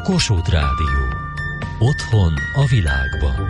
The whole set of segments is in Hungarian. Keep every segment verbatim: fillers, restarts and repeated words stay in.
Kossuth Rádió. Otthon a világban.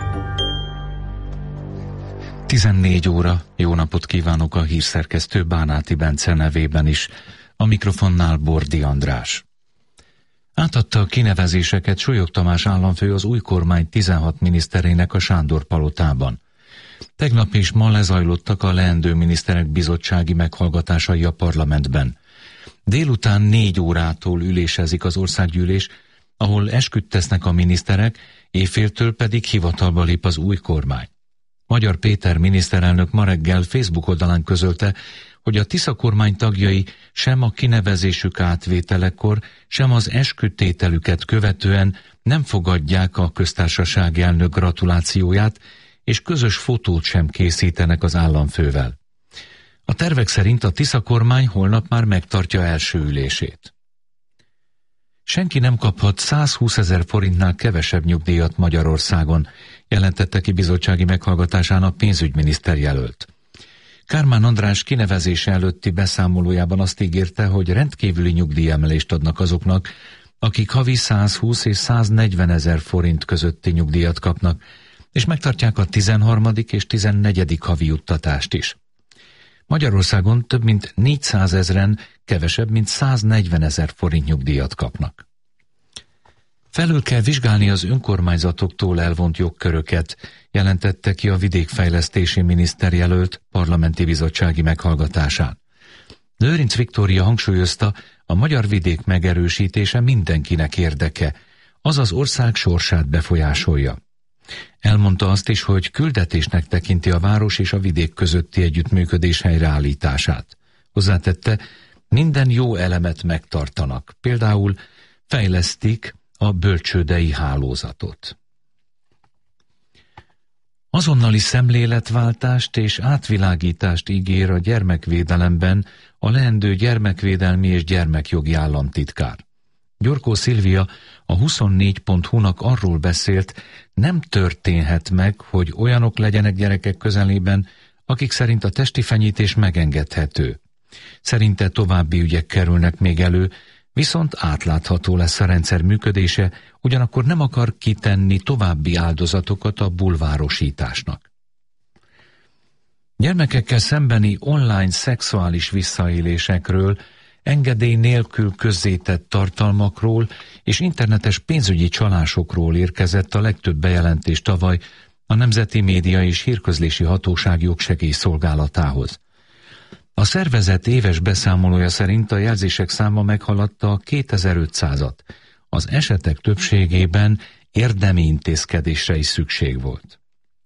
tizennégy óra, jó napot kívánok a hírszerkesztő Bánáti Bence nevében is. A mikrofonnál Bordi András. Átadta a kinevezéseket Solyog Tamás államfő az új kormány tizenhat miniszterének a Sándor palotában. Tegnap és ma lezajlottak a leendő miniszterek bizottsági meghallgatásai a parlamentben. Délután négy órától ülésezik az országgyűlés, ahol esküt tesznek a miniszterek, éjféltől pedig hivatalba lép az új kormány. Magyar Péter miniszterelnök ma reggel Facebook oldalán közölte, hogy a Tisza kormány tagjai sem a kinevezésük átvételekor, sem az eskütételüket követően nem fogadják a köztársasági elnök gratulációját, és közös fotót sem készítenek az államfővel. A tervek szerint a Tisza kormány holnap már megtartja első ülését. Senki nem kaphat százhúszezer forintnál kevesebb nyugdíjat Magyarországon, jelentette ki bizottsági meghallgatásán a pénzügyminiszter jelölt. Kármán András kinevezése előtti beszámolójában azt ígérte, hogy rendkívüli nyugdíjemelést adnak azoknak, akik havi százhúsz és száznegyven ezer forint közötti nyugdíjat kapnak, és megtartják a tizenharmadik és tizennegyedik havi juttatást is. Magyarországon több mint négyszázezren kevesebb, mint száznegyven ezer forint nyugdíjat kapnak. Felül kell vizsgálni az önkormányzatoktól elvont jogköröket, jelentette ki a vidékfejlesztési miniszterjelölt parlamenti bizottsági meghallgatásán. Lőrinc Viktória hangsúlyozta, a magyar vidék megerősítése mindenkinek érdeke, azaz ország sorsát befolyásolja. Elmondta azt is, hogy küldetésnek tekinti a város és a vidék közötti együttműködés helyreállítását. Hozzátette, minden jó elemet megtartanak, például fejlesztik a bölcsődei hálózatot. Azonnali szemléletváltást és átvilágítást ígér a gyermekvédelemben a leendő gyermekvédelmi és gyermekjogi államtitkár. Gyorkó Szilvia a huszonnégy pont hu-nak arról beszélt, nem történhet meg, hogy olyanok legyenek gyerekek közelében, akik szerint a testi fenyítés megengedhető. Szerinte további ügyek kerülnek még elő, viszont átlátható lesz a rendszer működése, ugyanakkor nem akar kitenni további áldozatokat a bulvárosításnak. Gyermekekkel szembeni online szexuális visszaélésekről, engedély nélkül közzétett tartalmakról és internetes pénzügyi csalásokról érkezett a legtöbb bejelentés tavaly a Nemzeti Média és Hírközlési Hatóság jogsegélyszolgálatához. A szervezet éves beszámolója szerint a jelzések száma meghaladta a kétezer-ötszázat. Az esetek többségében érdemi intézkedésre is szükség volt.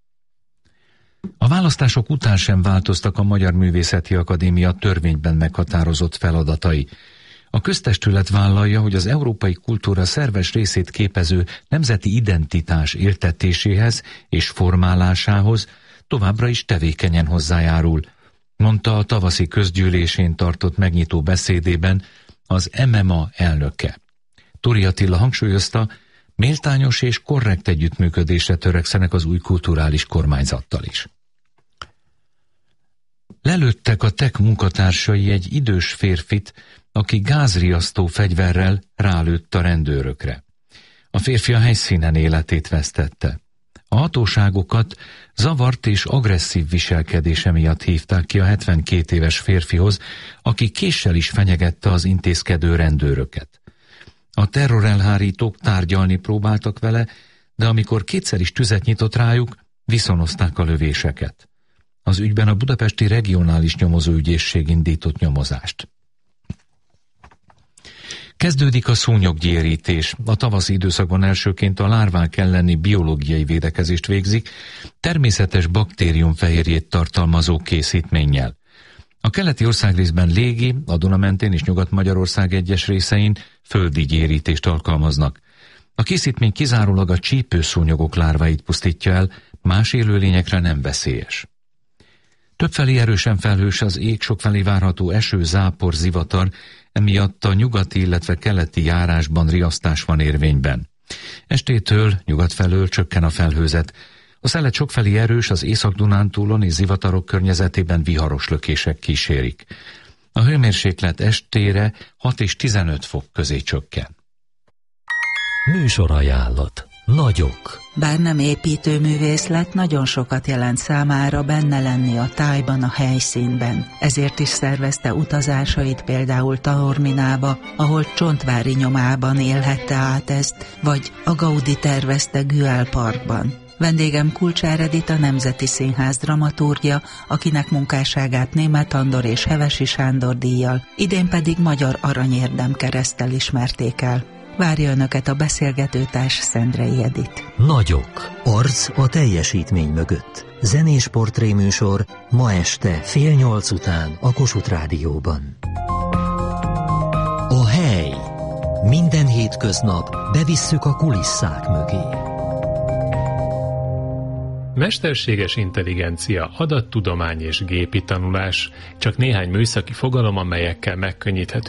A választások után sem változtak a Magyar Művészeti Akadémia törvényben meghatározott feladatai. A köztestület vállalja, hogy az európai kultúra szerves részét képező nemzeti identitás éltetéséhez és formálásához továbbra is tevékenyen hozzájárul, mondta a tavaszi közgyűlésén tartott megnyitó beszédében az em em á elnöke. Tóri Attila hangsúlyozta, méltányos és korrekt együttműködésre törekszenek az új kulturális kormányzattal is. Lelőttek a tek munkatársai egy idős férfit, aki gázriasztó fegyverrel rálőtt a rendőrökre. A férfi a helyszínen életét vesztette. A hatóságokat zavart és agresszív viselkedése miatt hívták ki a hetvenkét éves férfihoz, aki késsel is fenyegette az intézkedő rendőröket. A terrorelhárítók tárgyalni próbáltak vele, de amikor kétszer is tüzet nyitott rájuk, viszonozták a lövéseket. Az ügyben a budapesti regionális nyomozóügyészség indított nyomozást. Kezdődik a szúnyoggyérítés. A tavaszi időszakban elsőként a lárvák elleni biológiai védekezést végzik, természetes baktériumfehérjét tartalmazó készítménnyel. A keleti országrészben légi, a Duna mentén és Nyugat-Magyarország egyes részein földi gyérítést alkalmaznak. A készítmény kizárólag a csípőszúnyogok lárváit pusztítja el, más élőlényekre nem veszélyes. Többfelé erősen felhős az ég, sokfelé várható eső, zápor, zivatar, emiatt a nyugati, illetve keleti járásban riasztás van érvényben. Estétől nyugat felől csökken a felhőzet. A szelet sokfelé erős, az Észak-Dunántúlon és zivatarok környezetében viharos lökések kísérik. A hőmérséklet estére hat és tizenöt fok közé csökken. Műsorajánlat. Nagyok. Bár nem építőművész lett, nagyon sokat jelent számára benne lenni a tájban, a helyszínben. Ezért is szervezte utazásait például Taorminába, ahol Csontvári nyomában élhette át ezt, vagy a Gaudi tervezte Güell Parkban. Vendégem Kulcsár Edit, a Nemzeti Színház dramaturgja, akinek munkásságát Németh Andor és Hevesi Sándor díjjal, idén pedig Magyar Aranyérdem kereszttel ismerték el. Várja Önöket a beszélgetőtárs Szendrei Edit. Nagyok. Arc a teljesítmény mögött. Zenés portréműsor ma este fél nyolc után a Kossuth Rádióban. A hely. Minden hétköznap bevisszük a kulisszák mögé. Mesterséges intelligencia, adattudomány és gépi tanulás, csak néhány műszaki fogalom, amelyekkel megkönnyíthető